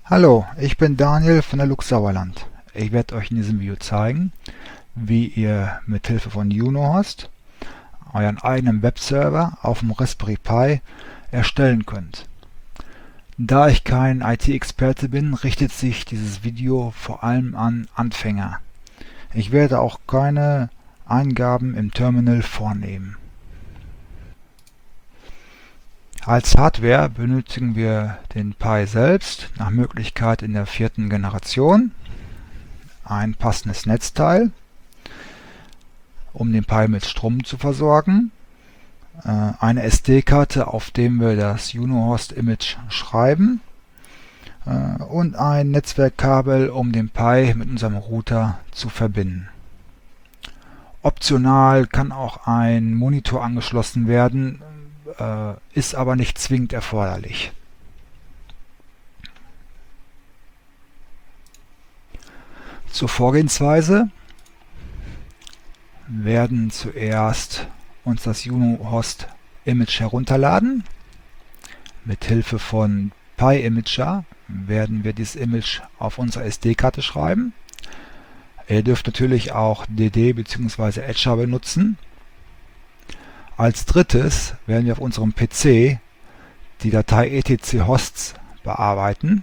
Hallo, ich bin Daniel von der Lux Sauerland. Ich werde euch in diesem Video zeigen, wie ihr mit Hilfe von Junohost euren eigenen Webserver auf dem Raspberry Pi erstellen könnt. Da ich kein IT-Experte bin, richtet sich dieses Video vor allem an Anfänger. Ich werde auch keine Eingaben im Terminal vornehmen. Als Hardware benötigen wir den Pi selbst, nach Möglichkeit in der 4. Generation, ein passendes Netzteil, um den Pi mit Strom zu versorgen, eine SD-Karte, auf dem wir das Junohost-Image schreiben, und ein Netzwerkkabel, um den Pi mit unserem Router zu verbinden. Optional kann auch ein Monitor angeschlossen werden, ist aber nicht zwingend erforderlich. Zur Vorgehensweise: werden zuerst uns das Junohost Image herunterladen. Mit Hilfe von PyImager werden wir dieses Image auf unsere SD-Karte schreiben. Ihr dürft natürlich auch DD bzw. Etcher benutzen. Als drittes werden wir auf unserem PC die Datei etc-hosts bearbeiten.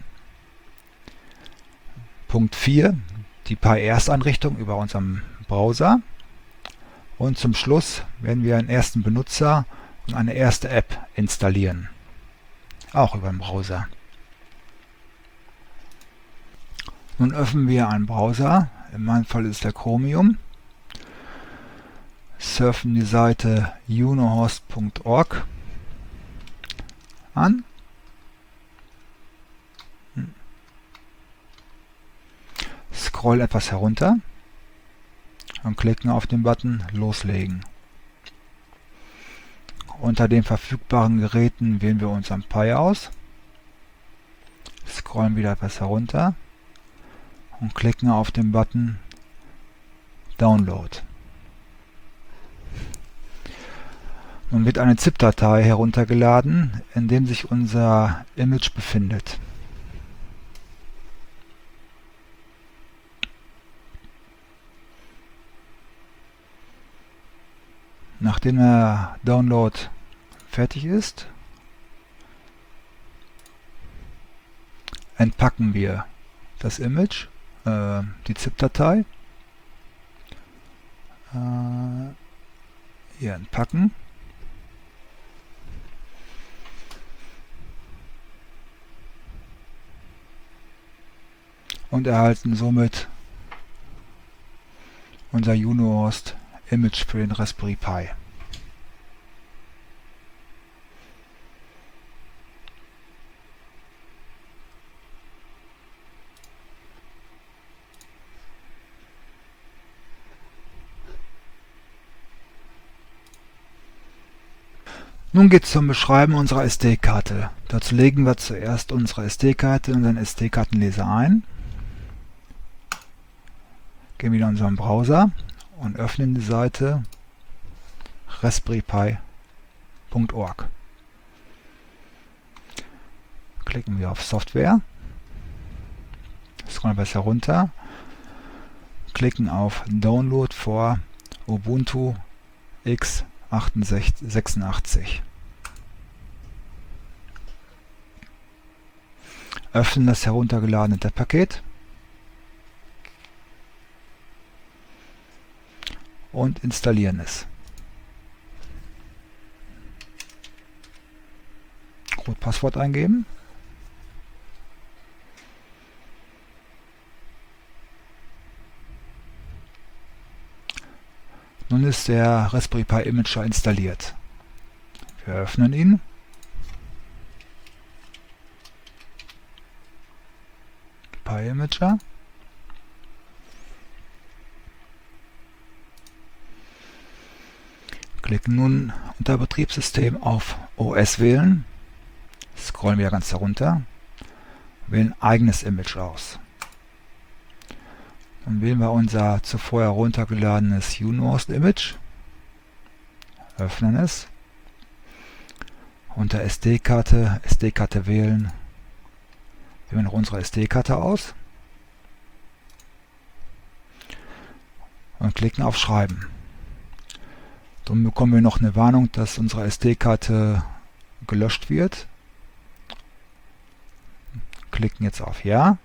Punkt 4, die Pi-Ersteinrichtung über unseren Browser. Und zum Schluss werden wir einen ersten Benutzer und eine erste App installieren, auch über den Browser. Nun öffnen wir einen Browser, in meinem Fall ist der Chromium, surfen die Seite junohost.org an, scrollen etwas herunter und klicken auf den Button Loslegen. Unter den verfügbaren Geräten wählen wir unseren Pi aus, scrollen wieder etwas herunter und klicken auf den Button Download. Nun wird eine ZIP-Datei heruntergeladen, in dem sich unser Image befindet. Nachdem der Download fertig ist, entpacken wir das Image, die ZIP-Datei. Hier entpacken. Und erhalten somit unser Junohost Image für den Raspberry Pi. Nun geht es zum Beschreiben unserer SD-Karte. Dazu legen wir zuerst unsere SD-Karte in unseren SD-Kartenleser ein, gehen wieder in unseren Browser und öffnen die Seite raspberrypi.org. Klicken wir auf Software, scrollen etwas herunter, klicken auf Download for Ubuntu x86. Öffnen das heruntergeladene Paket und installieren es. Gut, Passwort eingeben. Nun ist der Raspberry Pi Imager installiert. Wir öffnen ihn. Pi Imager. Klicken nun unter Betriebssystem auf OS wählen. Scrollen wir ganz herunter. Wählen eigenes Image aus. Dann wählen wir unser zuvor heruntergeladenes Junohost Image, öffnen es, unter SD-Karte wählen, Wählen wir noch unsere SD-Karte aus und klicken auf Schreiben. Dann bekommen wir noch eine Warnung, dass unsere SD-Karte gelöscht wird. Klicken jetzt auf Ja.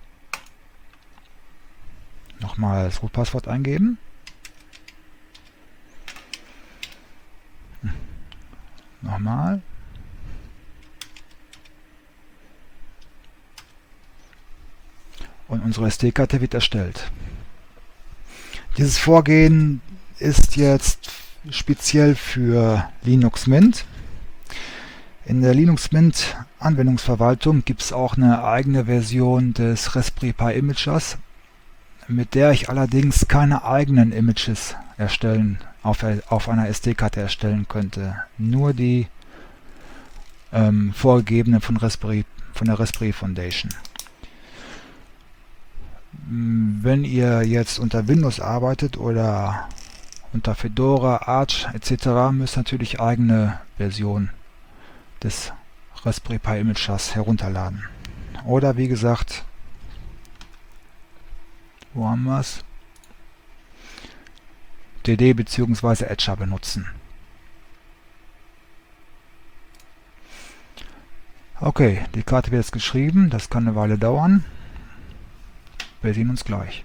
Nochmal das Root-Passwort eingeben. Nochmal. Und unsere SD-Karte wird erstellt. Dieses Vorgehen ist jetzt speziell für Linux Mint. In der Linux Mint Anwendungsverwaltung gibt es auch eine eigene Version des Raspberry Pi Imagers, mit der ich allerdings keine eigenen Images auf einer SD-Karte erstellen könnte. Nur die vorgegebenen von der Raspberry Foundation. Wenn ihr jetzt unter Windows arbeitet oder unter Fedora, Arch etc., müsst ihr natürlich eigene Version des Raspberry Pi Imagers herunterladen. Oder wie gesagt, wo haben wir es? DD bzw. Etcher benutzen. Okay, die Karte wird jetzt geschrieben, das kann eine Weile dauern. Wir sehen uns gleich.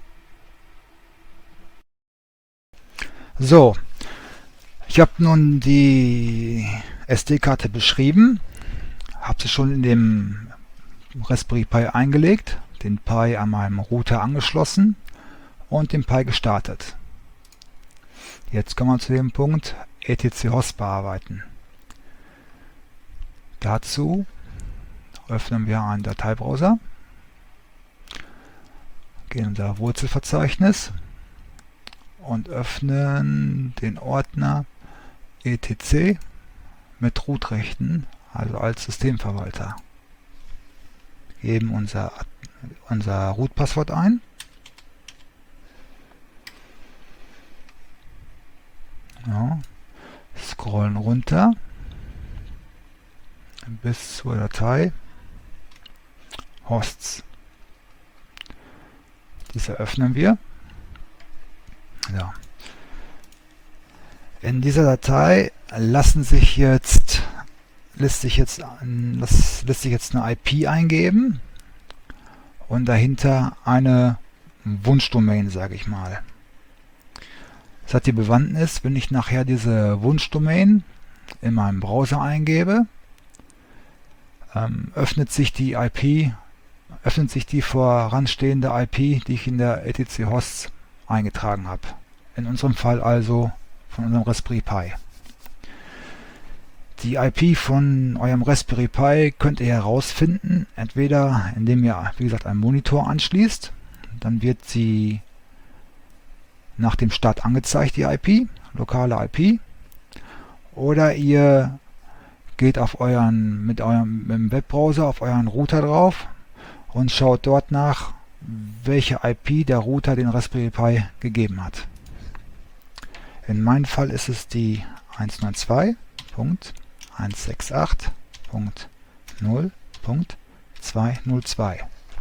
So, ich habe nun die SD-Karte beschrieben, habe sie schon in dem Raspberry Pi eingelegt, den Pi an meinem Router angeschlossen und den Pi gestartet. Jetzt kommen wir zu dem Punkt etc-Host bearbeiten. Dazu öffnen wir einen Dateibrowser, gehen in unser Wurzelverzeichnis und öffnen den Ordner etc mit Root-Rechten, also als Systemverwalter. Geben unser Root-Passwort ein. Ja, scrollen runter bis zur Datei Hosts. Diese öffnen wir. Ja. In dieser Datei lässt sich jetzt eine IP eingeben und dahinter eine Wunschdomain, sage ich mal. Das hat die Bewandtnis, wenn ich nachher diese Wunschdomain in meinem Browser eingebe, öffnet sich die voranstehende IP, die ich in der etc-Hosts eingetragen habe. In unserem Fall also von unserem Raspberry Pi. Die IP von eurem Raspberry Pi könnt ihr herausfinden, entweder indem ihr, wie gesagt, einen Monitor anschließt, dann wird sie nach dem Start angezeigt, die IP, lokale IP, oder ihr geht mit dem Webbrowser auf euren Router drauf und schaut dort nach, welche IP der Router den Raspberry Pi gegeben hat. In meinem Fall ist es die 192.168.0.202.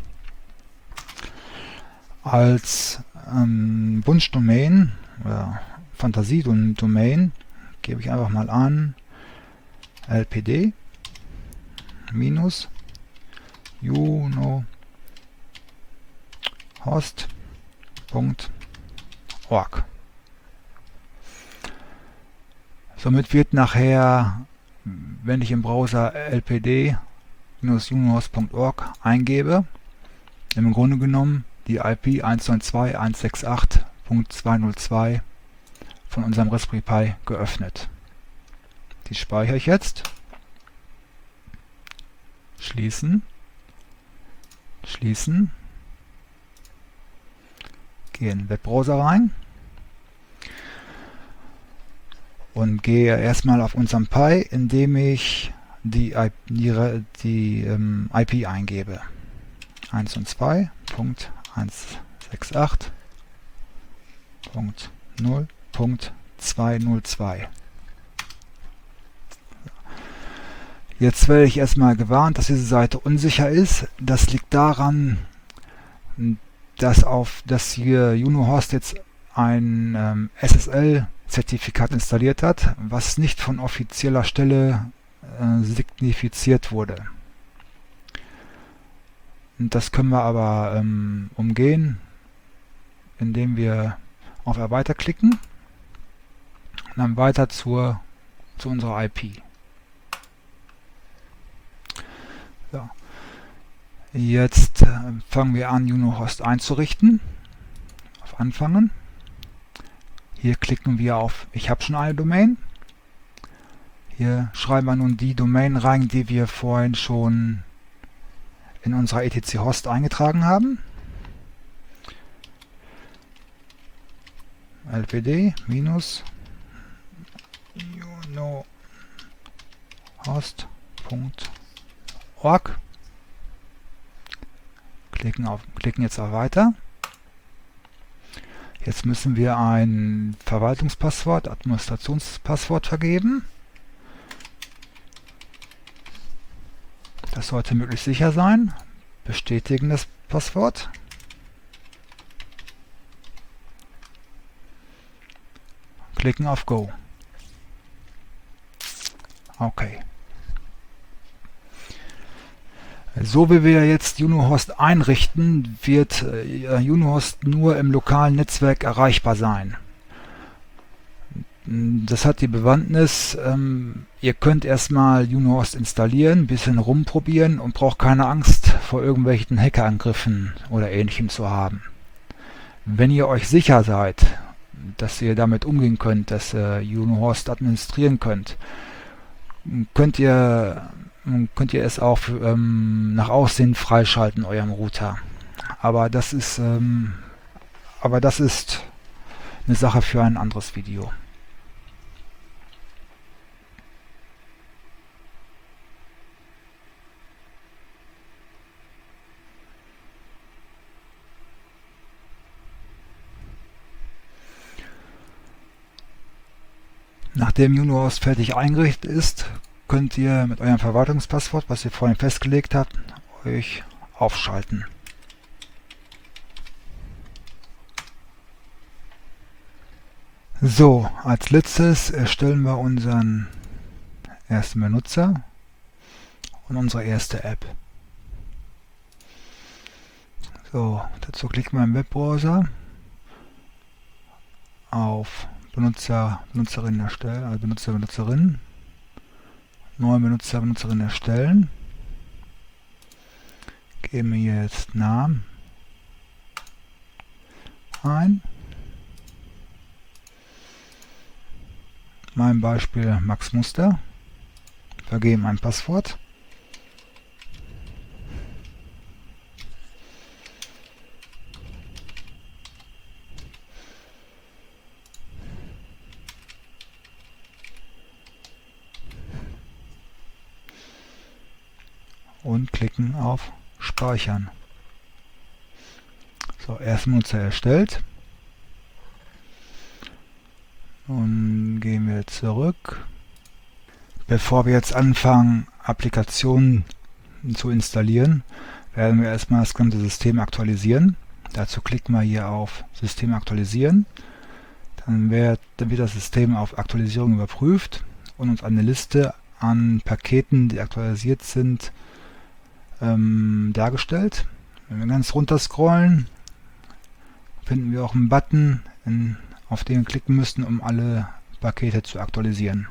Als Wunschdomain oder Fantasiedomain gebe ich einfach mal an lpd -unohost.org. Somit wird nachher, wenn ich im Browser lpd-unohost.org eingebe, im Grunde genommen die IP 192.168.202 von unserem Raspberry Pi geöffnet. Die speichere ich jetzt. Schließen. Schließen. Gehe in den Webbrowser rein und gehe erstmal auf unseren Pi, indem ich die IP eingebe. 192.168.0.202. Jetzt werde ich erstmal gewarnt, dass diese Seite unsicher ist. Das liegt daran, dass hier Junohost jetzt ein SSL-Zertifikat installiert hat, was nicht von offizieller Stelle signifiziert wurde. Und das können wir aber umgehen, indem wir auf Erweitern klicken und dann weiter zu unserer IP. So. Jetzt fangen wir an, Junohost einzurichten. Auf Anfangen. Hier klicken wir auf Ich habe schon eine Domain. Hier schreiben wir nun die Domain rein, die wir vorhin schon in unserer etc Host eingetragen haben. lpd-junohost.org. Klicken jetzt auf Weiter. Jetzt müssen wir ein Verwaltungspasswort, Administrationspasswort vergeben. Das sollte möglichst sicher sein. Bestätigen das Passwort. Klicken auf Go. Okay. So wie wir jetzt Junohost einrichten, wird Junohost nur im lokalen Netzwerk erreichbar sein. Das hat die Bewandtnis, ihr könnt erstmal Junohost installieren, ein bisschen rumprobieren und braucht keine Angst vor irgendwelchen Hackerangriffen oder ähnlichem zu haben. Wenn ihr euch sicher seid, dass ihr damit umgehen könnt, dass ihr Junohost administrieren könnt, könnt ihr es auch nach Aussehen freischalten, eurem Router. Aber das ist eine Sache für ein anderes Video. Nachdem Junohost fertig eingerichtet ist, könnt ihr mit eurem Verwaltungspasswort, was ihr vorhin festgelegt habt, euch aufschalten. So, als letztes erstellen wir unseren ersten Benutzer und unsere erste App. So, dazu klicken wir im Webbrowser auf Benutzerin erstellen, also Benutzerin. Neue Benutzerin erstellen. Geben wir jetzt Namen ein. Mein Beispiel Max Muster. Vergeben ein Passwort. Und klicken auf Speichern. So, erster Benutzer erstellt. Nun gehen wir zurück. Bevor wir jetzt anfangen, Applikationen zu installieren, werden wir erstmal das ganze System aktualisieren. Dazu klicken wir hier auf System aktualisieren. Dann wird das System auf Aktualisierung überprüft und uns eine Liste an Paketen, die aktualisiert sind, dargestellt. Wenn wir ganz runter scrollen, finden wir auch einen Button, auf den wir klicken müssen, um alle Pakete zu aktualisieren.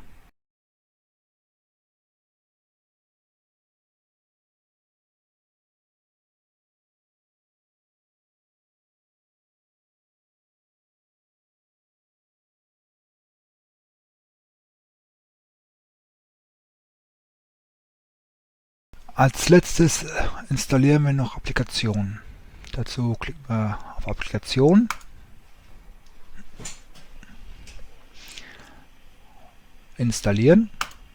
Als letztes installieren wir noch Applikationen. Dazu klicken wir auf Applikation. Installieren.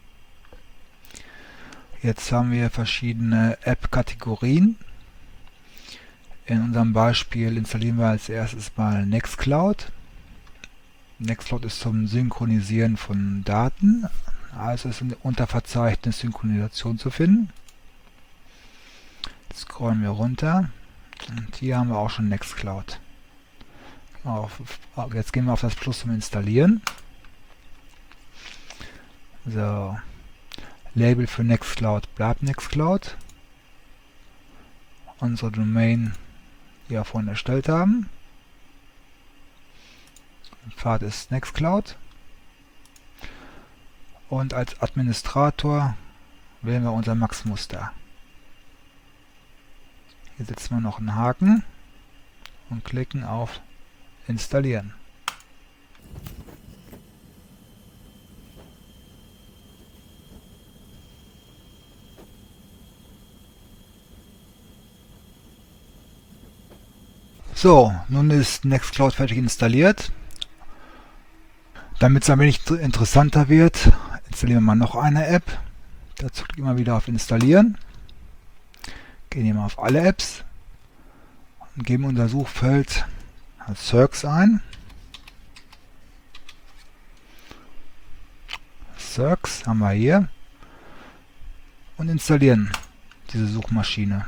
Jetzt haben wir verschiedene App-Kategorien. In unserem Beispiel installieren wir als erstes mal Nextcloud. Nextcloud ist zum Synchronisieren von Daten. Also ist im Unterverzeichnis Synchronisation zu finden. Jetzt scrollen wir runter und hier haben wir auch schon Nextcloud. Jetzt gehen wir auf das Plus zum Installieren. So, Label für Nextcloud bleibt Nextcloud. Unsere Domain, die wir vorhin erstellt haben. Pfad ist Nextcloud. Und als Administrator wählen wir unser Max-Muster. Hier setzen wir noch einen Haken und klicken auf Installieren. So, nun ist Nextcloud fertig installiert. Damit es ein wenig interessanter wird, installieren wir mal noch eine App. Dazu klicken wir wieder auf Installieren. Gehen hier mal auf alle Apps und geben unser Suchfeld Cirx ein. Cirx haben wir hier und installieren diese Suchmaschine.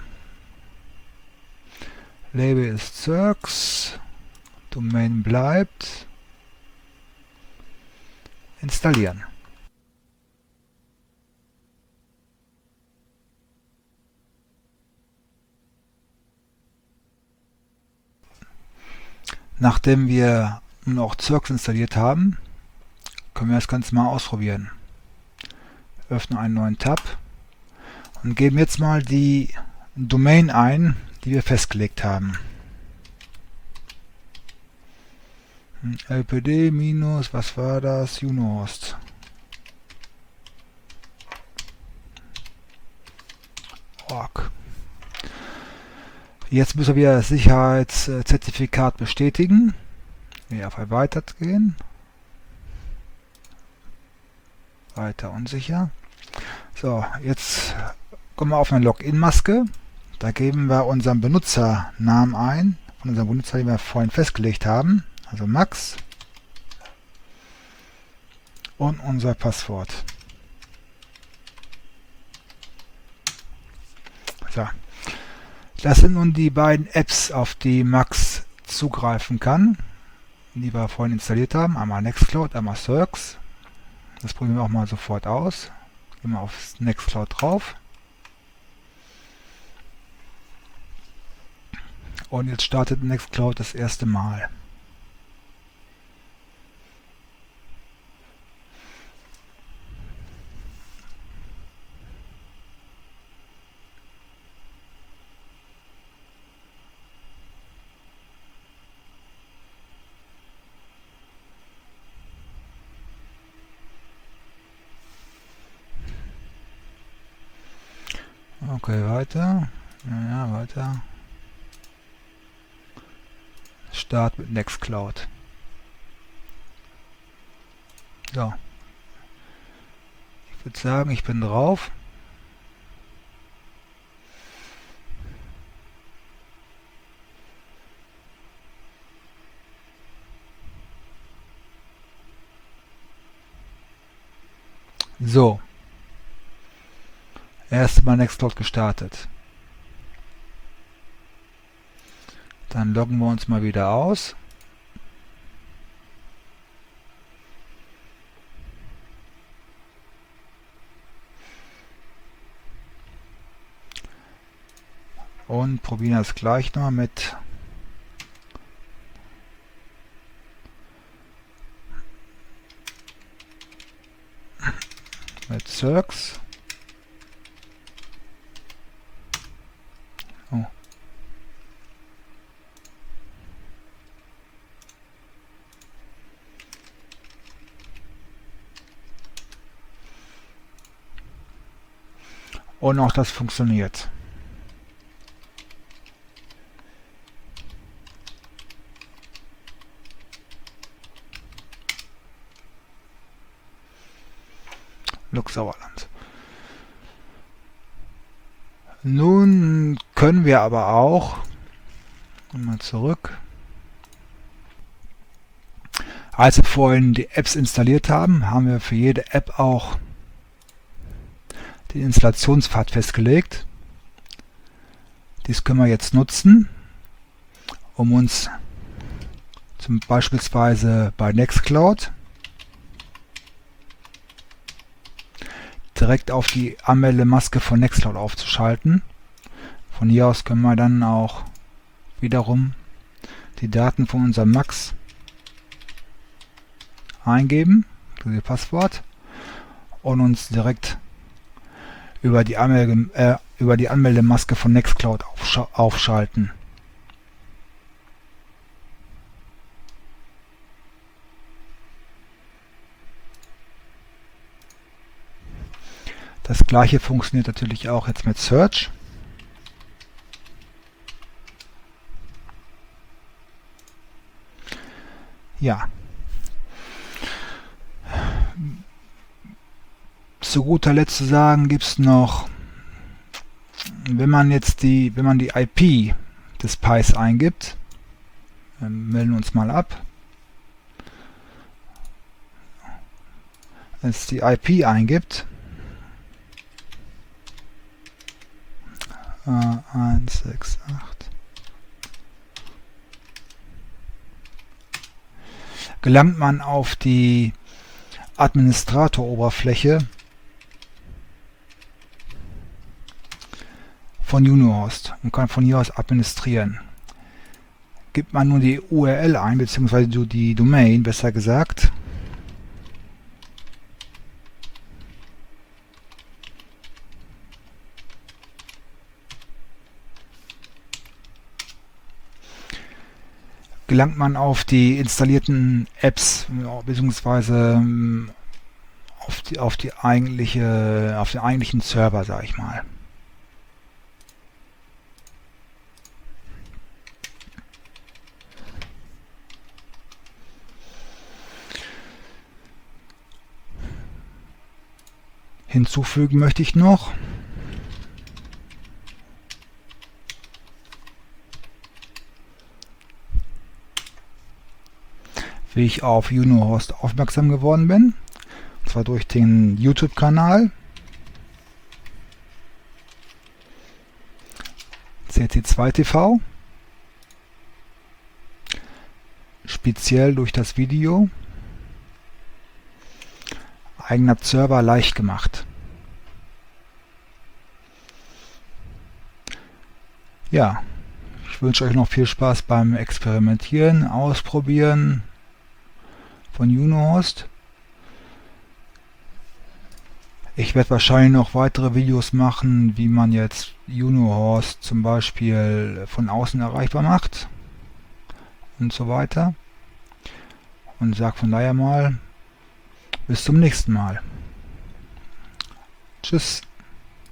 Label ist Cirx, Domain bleibt, installieren. Nachdem wir nun auch Cirx installiert haben, können wir das Ganze mal ausprobieren. Öffnen einen neuen Tab und geben jetzt mal die Domain ein, die wir festgelegt haben. lpd minus, was war das? Unohost. Org. Jetzt müssen wir das Sicherheitszertifikat bestätigen. Wir auf Erweitert gehen. Weiter unsicher. So, jetzt kommen wir auf eine Login-Maske. Da geben wir unseren Benutzernamen ein, von unserem Benutzer, den wir vorhin festgelegt haben. Also Max. Und unser Passwort. So. Das sind nun die beiden Apps, auf die Max zugreifen kann, die wir vorhin installiert haben. Einmal Nextcloud, einmal Cirx. Das probieren wir auch mal sofort aus. Gehen wir auf Nextcloud drauf. Und jetzt startet Nextcloud das erste Mal. Okay, weiter. Ja, weiter. Start mit Nextcloud. So. Ich würde sagen, ich bin drauf. So. Erstmal Nextcloud gestartet. Dann loggen wir uns mal wieder aus. Und probieren das gleich noch mit Cirx. Oh. Und auch das funktioniert. Luxauerland. Nun können wir aber auch, mal zurück, als wir vorhin die Apps installiert haben, haben wir für jede App auch den Installationspfad festgelegt. Dies können wir jetzt nutzen, um uns beispielsweise bei Nextcloud direkt auf die Anmeldemaske von Nextcloud aufzuschalten. Von hier aus können wir dann auch wiederum die Daten von unserem Max eingeben, das Passwort, und uns direkt über die Anmeldemaske von Nextcloud aufschalten. Das gleiche funktioniert natürlich auch jetzt mit Search. Ja. Zu guter Letzt zu sagen gibt es noch, wenn man die IP des Pis eingibt, melden wir uns mal ab, wenn es die IP eingibt, 168, gelangt man auf die Administrator-Oberfläche von Unohost und kann von hier aus administrieren. Gibt man nur die URL ein, beziehungsweise die Domain, besser gesagt, gelangt man auf die installierten Apps, beziehungsweise auf den eigentlichen Server, sage ich mal. Hinzufügen möchte ich noch, wie ich auf Unohost aufmerksam geworden bin, und zwar durch den YouTube-Kanal CT2TV, speziell durch das Video eigener Server leicht gemacht. Ja, ich wünsche euch noch viel Spaß beim Experimentieren, Ausprobieren von Unohost. Ich werde wahrscheinlich noch weitere Videos machen, wie man jetzt Unohost zum Beispiel von außen erreichbar macht und so weiter. Und sage von daher mal, bis zum nächsten Mal. Tschüss.